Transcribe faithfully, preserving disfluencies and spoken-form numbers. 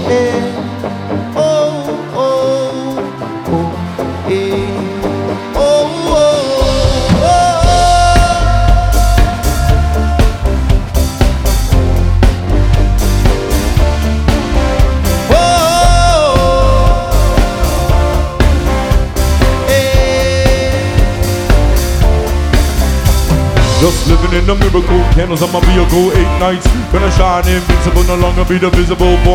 eh. Oh, oh, oh, eh. Oh, oh, oh. Just living in a miracle, candles on my vehicle, eight nights. Gonna shine invincible, no longer be the visible boy.